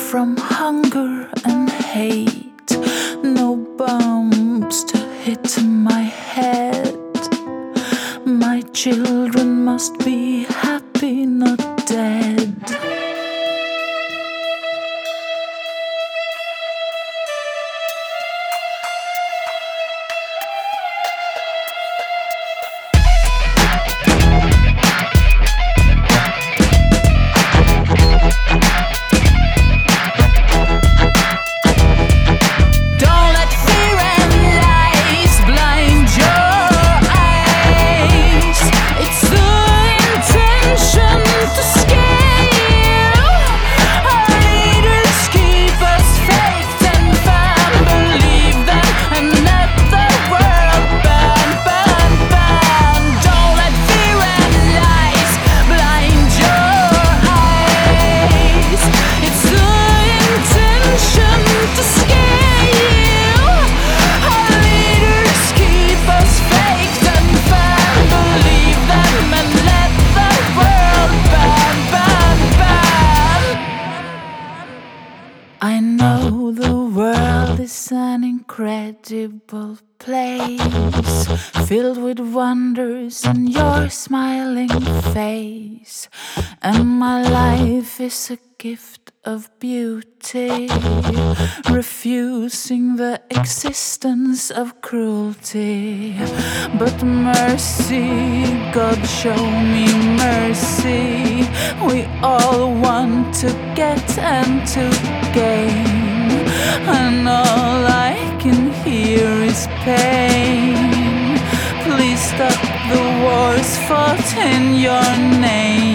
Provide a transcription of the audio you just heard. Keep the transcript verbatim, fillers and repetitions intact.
from hunger and hate, no bombs to hit my head. My children must be happy, not dead. I know the world is an incredible place, filled with wonders in your smiling face. And my life is a gift of beauty, refusing the existence of cruelty. But mercy, God show me mercy. We all want to get and to gain, and all I can hear is pain. Please stop the wars fought in your name.